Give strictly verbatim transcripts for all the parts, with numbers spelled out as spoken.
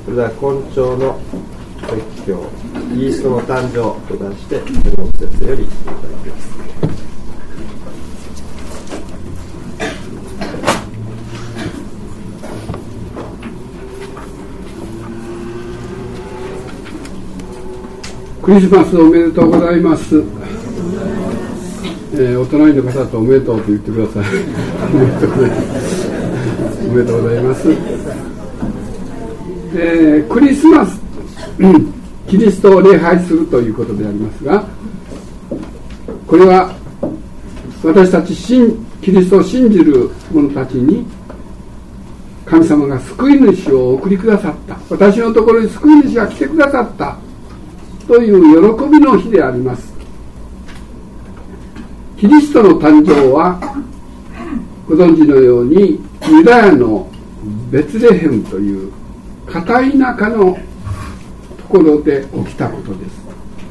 それでは根性の説教、キリストの誕生と題して天皇先生よりいただきます。 クリスマスおめでとうございます。えー、お隣の方とおめでとうと言ってください。おめでとうございます。おめでとうございます。えー、クリスマス、うん、キリストを礼拝するということでありますが、これは私たち信キリストを信じる者たちに神様が救い主をお送りくださった、私のところに救い主が来てくださったという喜びの日であります。キリストの誕生はご存知のようにユダヤのベツレヘムという片田舎のところで起きたことです。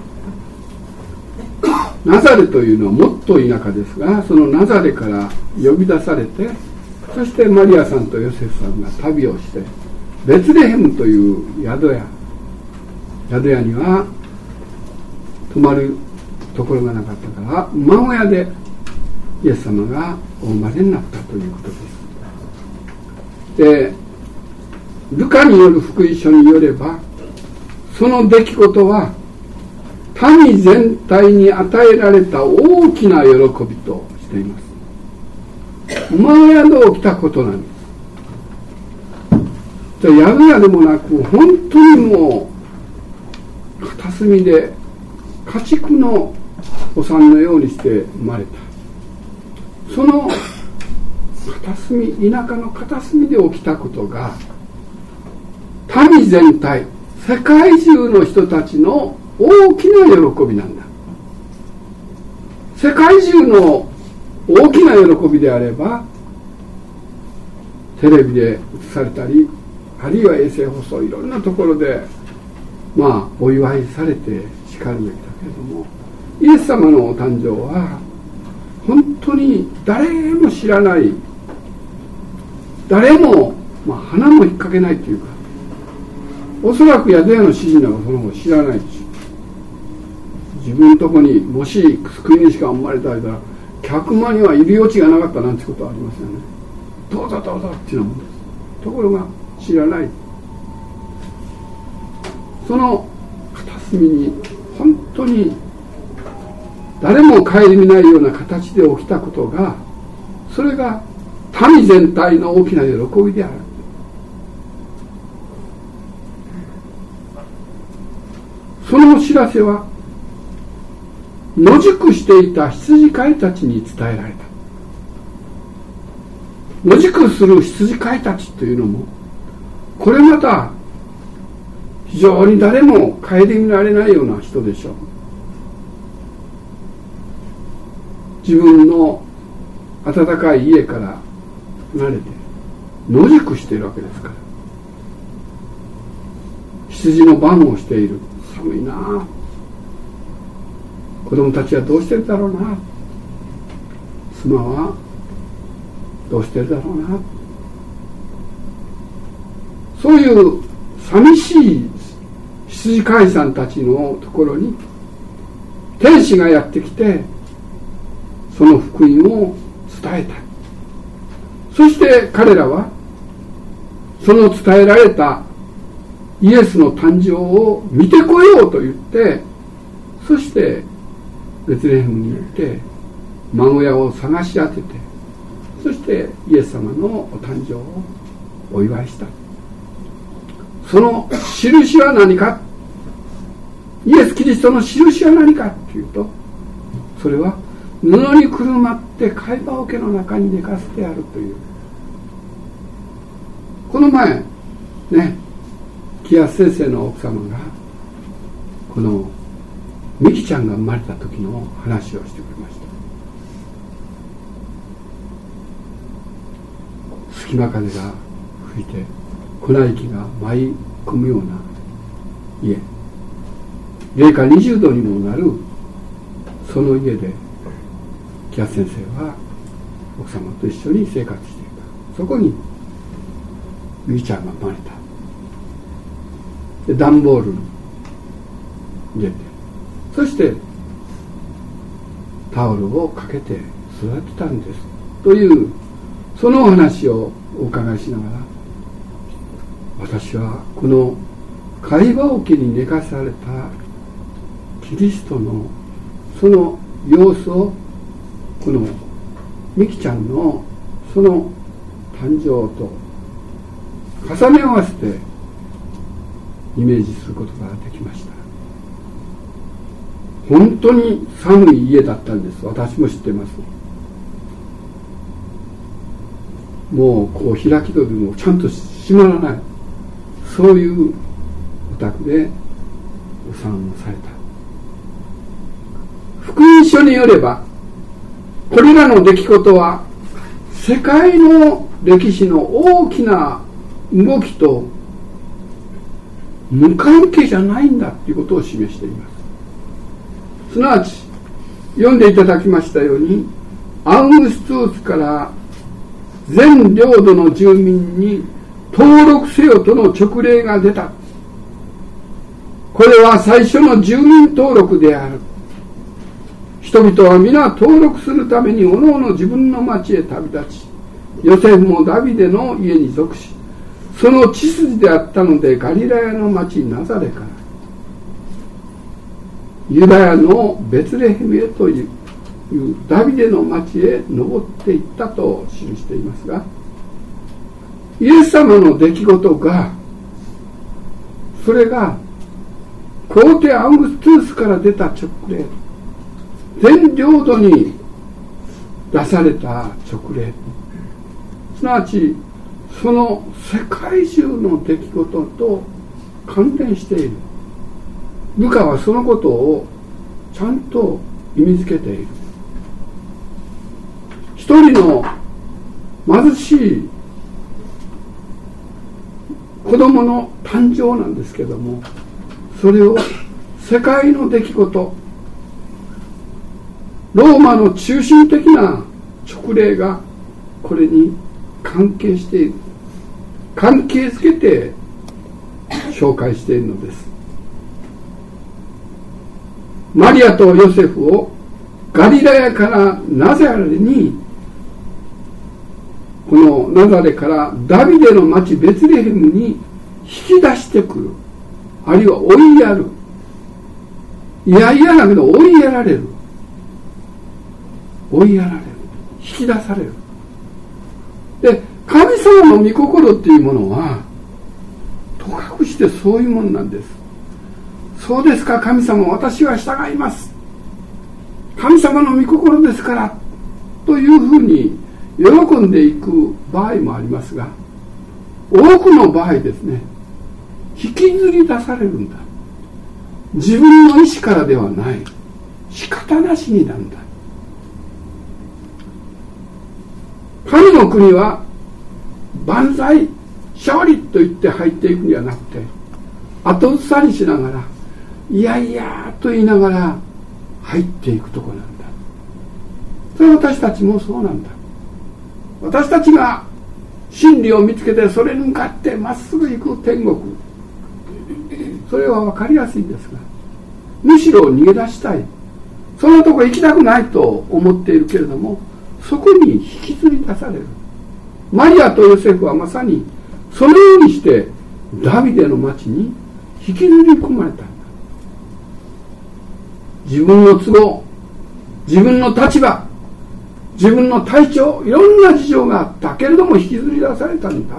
ナザレというのはもっと田舎ですが、そのナザレから呼び出されて、そしてマリアさんとヨセフさんが旅をしてベツレヘムという宿屋宿屋には泊まるところがなかったから馬小屋でイエス様がお生まれになったということです。で、ルカによる福音書によれば、その出来事は民全体に与えられた大きな喜びとしています。馬小屋で起きたことなんです。宿屋でもなく、本当にもう片隅で家畜のお産のようにして生まれた。その片隅、田舎の片隅で起きたことが民全体、世界中の人たちの大きな喜びなんだ。世界中の大きな喜びであれば、テレビで映されたり、あるいは衛星放送、いろんなところでまあお祝いされてしかるべきだけれども、イエス様のお誕生は本当に誰も知らない、誰も、まあ、鼻も引っ掛けないというか、おそらく宿屋の主人なんかその方知らないでしょ。自分のとこにもし救い主が生まれたら客間にはいる余地がなかったなんてことはありますよね。どうぞどうぞっていうようなもんです。ところが知らない。その片隅に本当に誰も顧みないような形で起きたことが、それが民全体の大きな喜びである。そのお知らせは野宿していた羊飼いたちに伝えられた。野宿する羊飼いたちというのも、これまた非常に誰も顧みられないような人でしょう。自分の暖かい家から離れて野宿しているわけですから、羊の番をしている。寒いなあ、子供たちはどうしてるだろうな、妻はどうしてるだろうな、そういう寂しい羊飼いさんたちのところに天使がやってきて、その福音を伝えた。そして彼らはその伝えられたイエスの誕生を見てこようと言って、そしてベツレヘムに行って孫屋を探し当てて、そしてイエス様のお誕生をお祝いした。その印は何か、イエス・キリストの印は何かというと、それは布にくるまって貝羽桶の中に寝かせてあるという。この前ね、木安先生の奥様がこのミキちゃんが生まれた時の話をしてくれました。隙間風が吹いて粉雪が舞い込むような家、零下にじゅうどにもなるその家で木安先生は奥様と一緒に生活していた。そこにミキちゃんが生まれた。 で段ボールに入れて、そしてタオルをかけて育てたんですという、そのお話をお伺いしながら、私はこの会話桶に寝かされたキリストのその様子を、このミキちゃんのその誕生と重ね合わせてイメージすることができました。本当に寒い家だったんです。私も知ってます。もうこう開き戸でもちゃんと閉まらない、そういうお宅でお産をされた。福音書によれば、これらの出来事は世界の歴史の大きな動きと無関係じゃないんだということを示しています。すなわち読んでいただきましたように、アウグストゥースから全領土の住民に登録せよとの勅令が出た。これは最初の住民登録である。人々は皆登録するためにおのおの自分の町へ旅立ち、ヨセフもダビデの家に属し、その血筋であったのでガリラヤの町ナザレからユダヤのベツレヘムへというダビデの町へ登っていったと記していますが、イエス様の出来事が、それが皇帝アウグストゥースから出た勅令、全領土に出された勅令、すなわちその世界中の出来事と関連している。ルカはそのことをちゃんと意味づけている。一人の貧しい子供の誕生なんですけども、それを世界の出来事、ローマの中心的な勅令がこれに関係している、関係づけて紹介しているのです。マリアとヨセフをガリラヤからナザレに、このナザレからダビデの町ベツレヘムに引き出してくる、あるいは追いやる、いやいやだけど追いやられる、追いやられる、引き出される。で、神様の御心っていうものはとかくしてそういうものなんです。そうですか、神様、私は従います、神様の御心ですからというふうに喜んでいく場合もありますが、多くの場合ですね、引きずり出されるんだ。自分の意思からではない、仕方なしになんだ。神の国は万歳勝利と言って入っていくんじゃなくて、後ずさりしながら、いやいやと言いながら入っていくところなんだ。それは私たちもそうなんだ。私たちが真理を見つけて、それに向かってまっすぐ行く天国、それは分かりやすいんですが、むしろ逃げ出したい、そのとこ行きたくないと思っているけれども、そこに引きずり出される。マリアとヨセフはまさにそのようにしてダビデの町に引きずり込まれたんだ。自分の都合、自分の立場、自分の体調、いろんな事情があったけれども引きずり出されたんだ。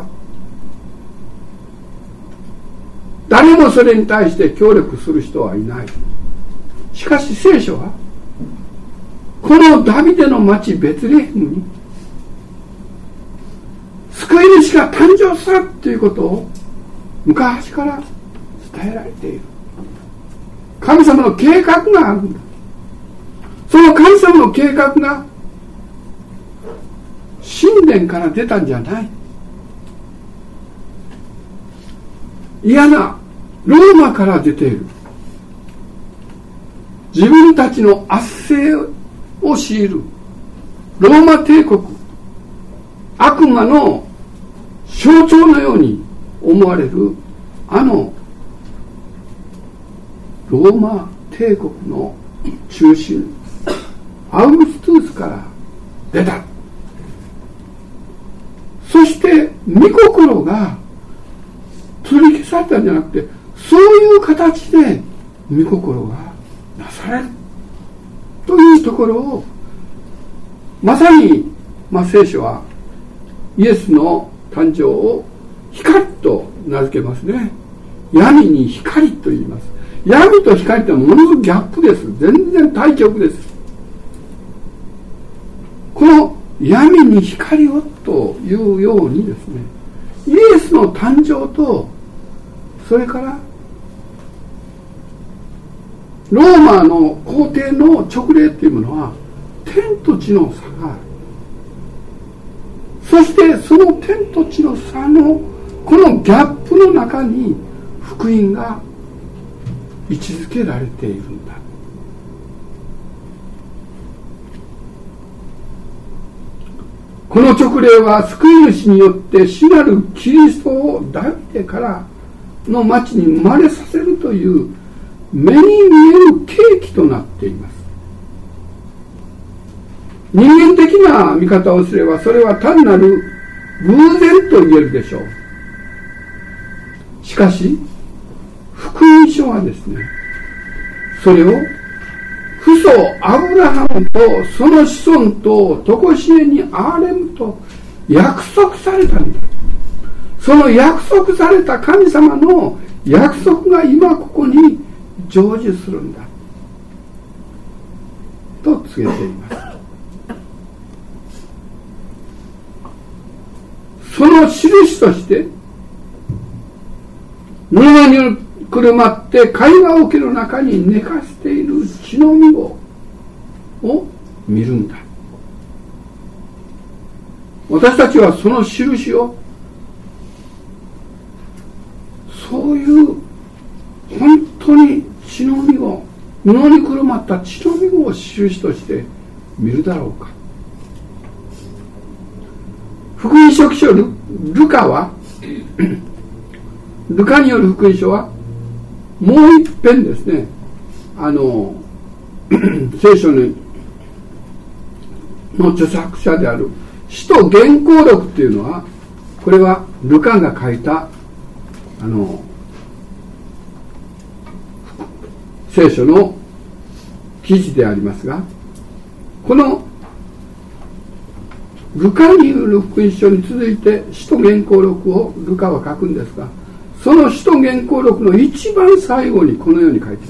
誰もそれに対して協力する人はいない。しかし聖書はこのダビデの町ベツレヘムに救い主が誕生するということを昔から伝えられている。神様の計画があるんだ。その神様の計画が神殿から出たんじゃない。嫌なローマから出ている。自分たちの圧政を強いるローマ帝国、悪魔の象徴のように思われるあのローマ帝国の中心アウグストゥースから出た。そして御心が取り消されたんじゃなくて、そういう形で御心がなされるというところを、まさに、まあ、聖書はイエスの誕生を光と名付けますね。闇に光と言います。闇と光ってものすごくギャップです。全然対極です。この闇に光をというようにですね、イエスの誕生と、それからローマの皇帝の勅令というものは天と地の差がある。そしてその天と地の差のこのギャップの中に福音が位置づけられているんだ。この勅令は救い主によって主なるキリストをダビデからの町に生まれさせるという目に見える契機となっています。人間的な見方をすればそれは単なる偶然と言えるでしょう。しかし福音書はですね、それを父祖アブラハムとその子孫と常しえに憐れむと約束されたんだ。その約束された神様の約束が今ここに成就するんだと告げています。その印として布にくるまって貝殻桶の中に寝かせている血のみをを見るんだ。私たちはその印を、そういう本当に血のみを、布にくるまった血のみを印として見るだろうか。福音書記書 ル, ルカはルカによる福音書はもう一遍ですね、あの聖書の著作者である使徒原稿録っていうのは、これはルカが書いたあの聖書の記事でありますが、このルカによる福音書に続いて使徒原稿録をルカは書くんですが、その使徒原稿録の一番最後にこのように書いてい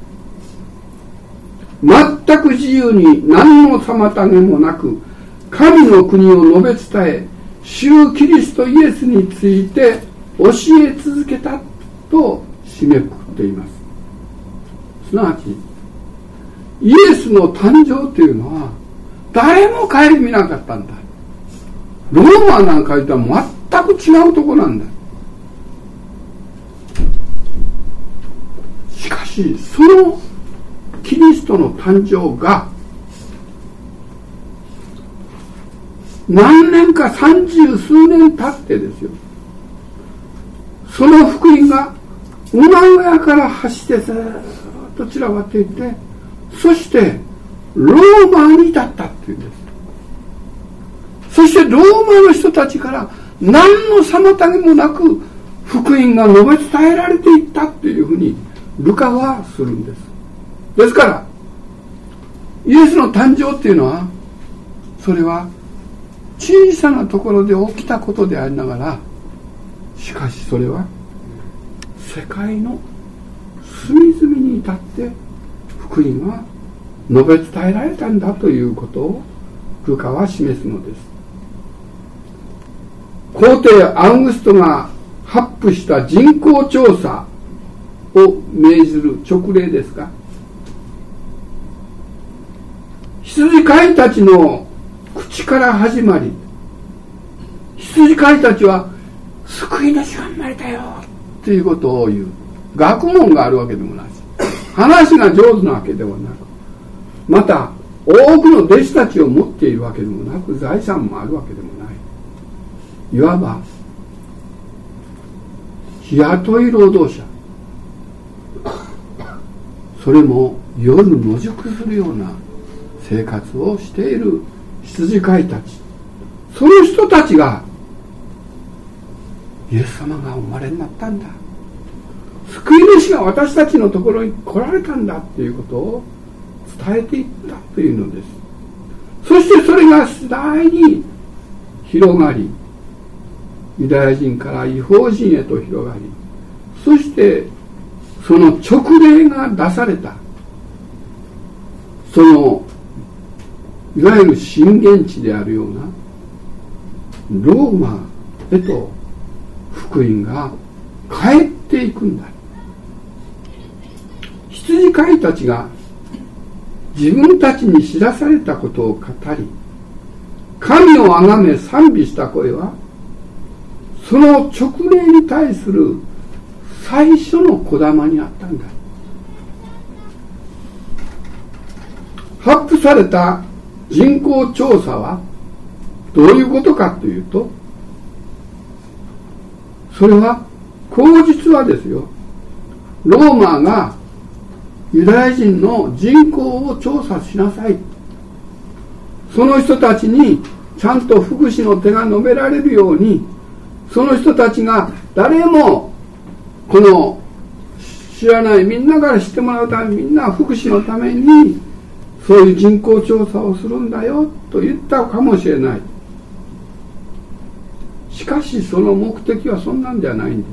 ます。全く自由に何の妨げもなく神の国を述べ伝え、主キリストイエスについて教え続けたと締めくくっています。すなわちイエスの誕生というのは誰も顧みなかったんだ。ローマなんか言ったら全く違うとこなんだ。しかしそのキリストの誕生が何年か三十数年経ってですよ、その福音が馬小屋から走ってずっと散らばっていって、そしてローマに至ったっていうんです。そしてローマの人たちから何の妨げもなく福音が述べ伝えられていったっていうふうにルカはするんです。ですからイエスの誕生っていうのは、それは小さなところで起きたことでありながら、しかしそれは世界の隅々に至って福音は述べ伝えられたんだということをルカは示すのです。皇帝アウグストが発布した人口調査を命ずる勅令ですが、羊飼いたちの口から始まり、羊飼いたちは救い主が生まれたよということを言う。学問があるわけでもないし、話が上手なわけではなく、また多くの弟子たちを持っているわけでもなく、財産もあるわけでもない。いわば日雇い労働者、 それも夜野宿するような生活をしている羊飼いたち、その人たちがイエス様がお生まれになったんだ、救い主が私たちのところに来られたんだっていうことを伝えていったというのです。そしてそれが次第に広がり、ユダヤ人から異邦人へと広がり、そしてその勅令が出された、そのいわゆる震源地であるようなローマへと福音が帰っていくんだ。羊飼いたちが自分たちに知らされたことを語り、神をあがめ賛美した声は、その勅令に対する最初のこだまにあったんだ。発布された人口調査はどういうことかというと、それは口実はですよ、ローマがユダヤ人の人口を調査しなさい、その人たちにちゃんと福祉の手が述べられるように、その人たちが誰もこの知らないみんなから知ってもらうために、みんな福祉のためにそういう人口調査をするんだよと言ったかもしれない。しかしその目的はそんなんじゃないんです。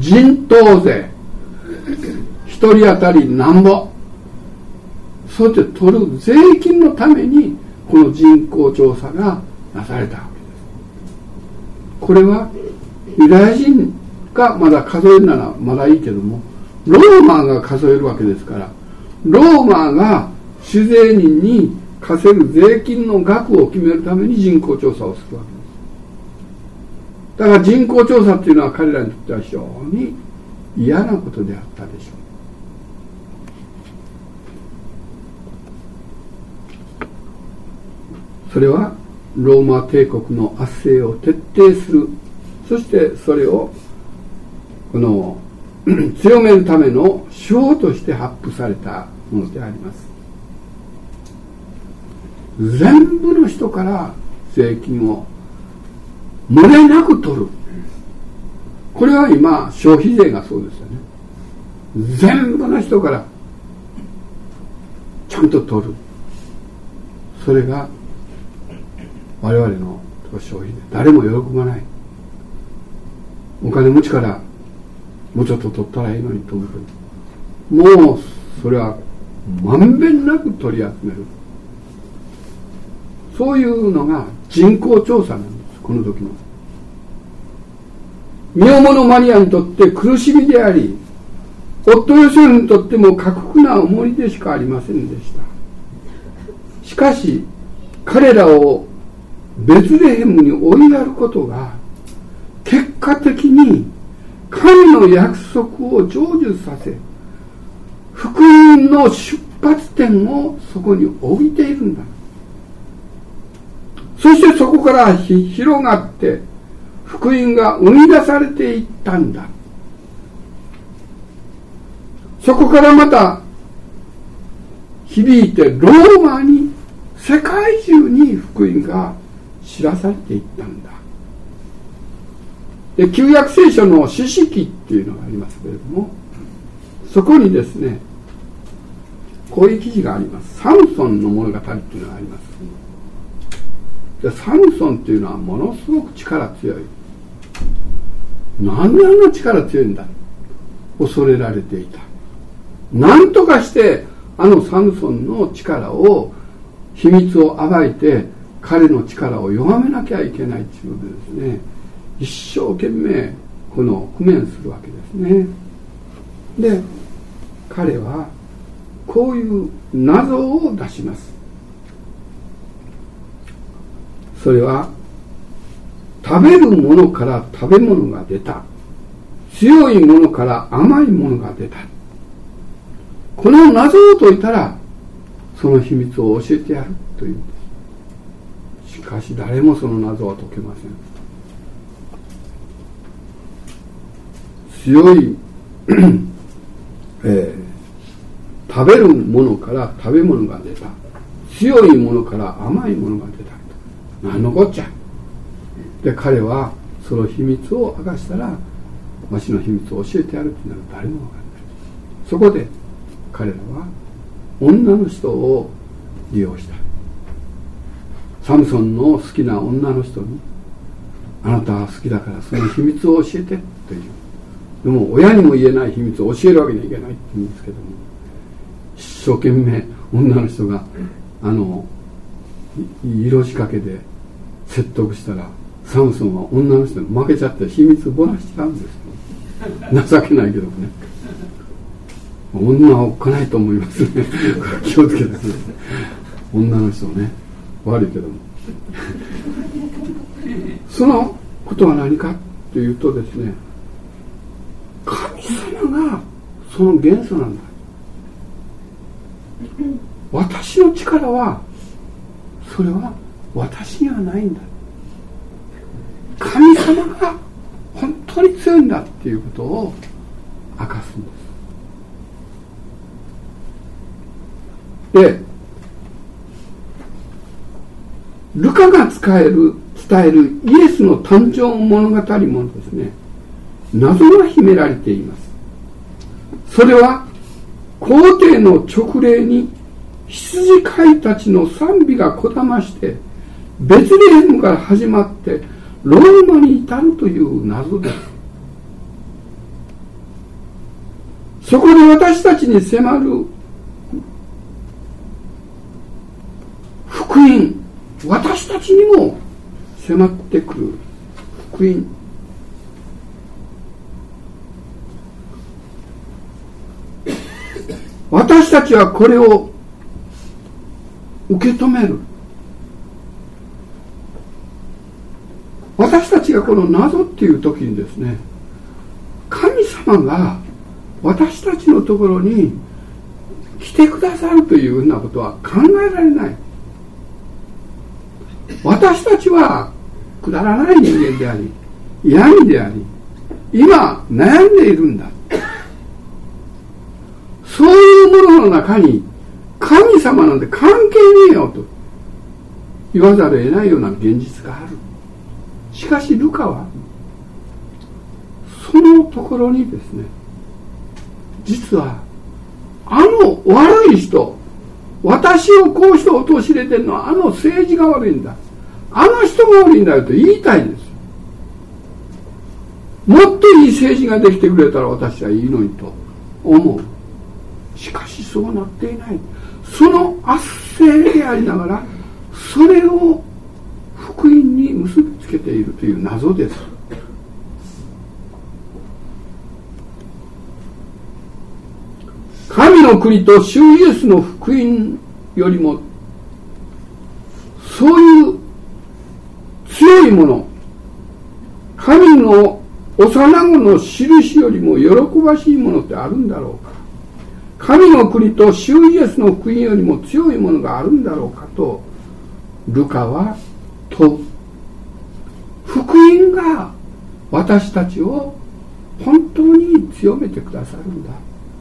人頭税一人当たりなんぼ、そうやって取る税金のためにこの人口調査がなされたわけです。これはユダヤ人がまだ数えるならまだいいけども、ローマが数えるわけですから、ローマが主税人に課せる税金の額を決めるために人口調査をするわけです。だから人口調査っていうのは彼らにとっては非常に嫌なことであったでしょう。それはローマ帝国の圧政を徹底する、そしてそれをこの強めるための手法として発布されたものであります。全部の人から税金を漏れなく取る。これは今消費税がそうですよね。全部の人からちゃんと取る。それが我々の消費税。誰も喜ばない。お金持ちからもうちょっと取ったらいいのにと思うけど、もうそれはまんべんなく取り集める。そういうのが人口調査なんです。この時の身重のマリアにとって苦しみであり、夫ヨセフにとっても過酷な重荷でしかありませんでした。しかし彼らをベツレヘムに追いやることが結果的に神の約束を成就させ、福音の出発点をそこに置いているんだ。そしてそこから広がって福音が生み出されていったんだ。そこからまた響いてローマに、世界中に福音が知らされていったんだ。で、旧約聖書の詩式っていうのがありますけれども、そこにですね、こういう記事があります。サムソンの物語っていうのがあります。で、サムソンっていうのはものすごく力強い。なんであんな力強いんだ、恐れられていた。なんとかしてあのサムソンの力を、秘密を暴いて彼の力を弱めなきゃいけないということでですね、一生懸命この工面するわけですね。で、彼はこういう謎を出します。それは、食べるものから食べ物が出た、強いものから甘いものが出た。この謎を解いたらその秘密を教えてやるというんです。しかし誰もその謎は解けません。強い、えー食べるものから食べ物が出た、強いものから甘いものが出た、何のこっちゃ。で彼はその秘密を明かしたら、わしの秘密を教えてやるってなら誰も分からない。そこで彼らは女の人を利用した。サムソンの好きな女の人に、あなたは好きだからその秘密を教えてという。でも親にも言えない秘密を教えるわけにはいけないって言うんですけども、一生懸命女の人があの色仕掛けで説得したら、サムソンは女の人に負けちゃって秘密をばらしちゃうんですよ。情けないけどもね。女はおっかないと思いますね。気をつけてください。女の人ね、悪いけども。そのことは何かというとですね、神様がその元素なんだ。私の力はそれは私にはないんだ。神様が本当に強いんだっていうことを明かすんです。で、ルカが伝える伝えるイエスの誕生物語もですね、謎が秘められています。それは皇帝の勅令に羊飼いたちの賛美がこだましてベツレヘムから始まってローマに至るという謎です。そこで私たちに迫る福音、私たちにも迫ってくる福音、私たちはこれを受け止める。私たちがこの謎っていう時にですね、神様が私たちのところに来てくださるというようなことは考えられない。私たちはくだらない人間であり、嫌味であり、今悩んでいるんだ。そういうものの中に神様なんて関係ねえよと言わざるを得ないような現実がある。しかしルカはそのところにですね、実はあの悪い人、私をこうして陥れてるのはあの政治が悪いんだ、あの人が悪いんだよと言いたいんです。もっといい政治ができてくれたら私はいいのにと思う。しかしそうなっていない。その圧政でありながらそれを福音に結びつけているという謎です。神の国と主イエスの福音よりもそういう強いもの、神の幼子の印よりも喜ばしいものってあるんだろうか。神の国と主イエスの福音よりも強いものがあるんだろうかとルカは問う。福音が私たちを本当に強めてくださるんだ。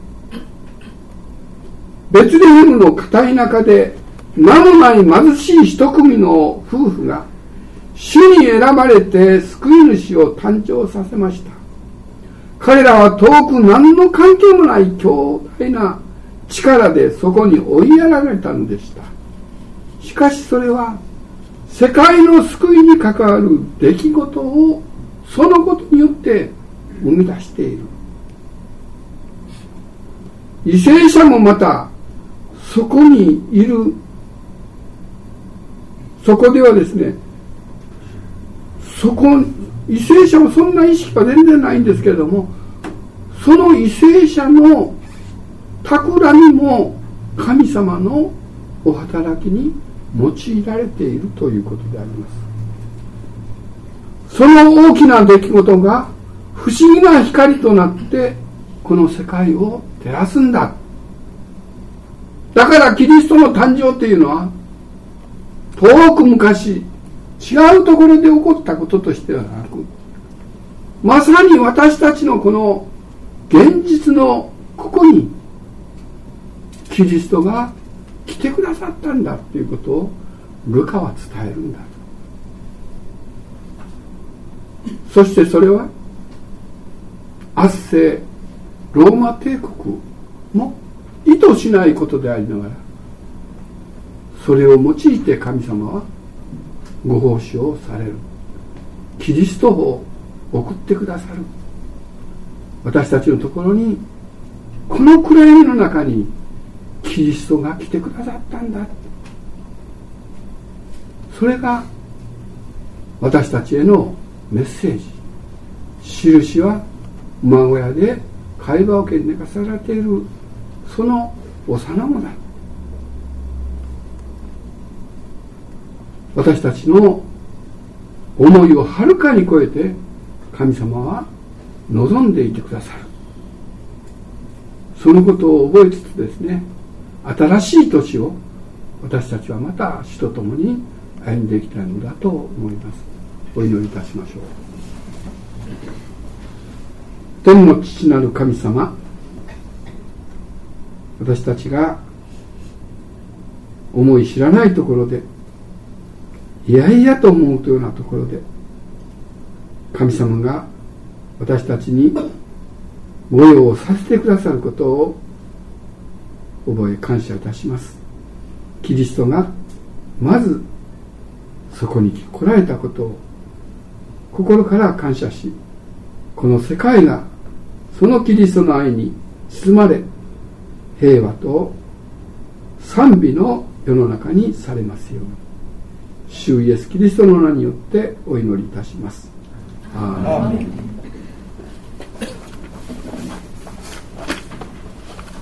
ベツレヘムの片田舎で名もない貧しい一組の夫婦が主に選ばれて救い主を誕生させました。彼らは遠く何の関係もない強大な力でそこに追いやられたのでした。しかしそれは世界の救いに関わる出来事をそのことによって生み出している。為政者もまたそこにいる、そこではですね、そこ為政者もそんな意識は全然ないんですけれども、その為政者の企みも神様のお働きに用いられているということであります。その大きな出来事が不思議な光となってこの世界を照らすんだ。だからキリストの誕生というのは遠く昔違うところで起こったこととしてはなく、まさに私たちのこの現実のここにキリストが来てくださったんだということをルカは伝えるんだ。そしてそれは圧政ローマ帝国も意図しないことでありながら、それを用いて神様はご奉仕をされる。キリストを送ってくださる。私たちのところにこの暗闇の中にキリストが来てくださったんだ。それが私たちへのメッセージ。印は馬小屋で貝羽桶に寝かされているその幼子だ。私たちの思いをはるかに超えて神様は望んでいてくださる。そのことを覚えつつですね、新しい年を私たちはまた主と共に歩んでいきたいのだと思います。お祈りいたしましょう。天の父なる神様、私たちが思い知らないところで、いやいやと思うというようなところで、神様が私たちにご用をさせてくださることを覚え感謝いたします。キリストがまずそこに来られたことを心から感謝し、この世界がそのキリストの愛に包まれ、平和と賛美の世の中にされますように、主イエスキリストの名によってお祈りいたします。アーメン。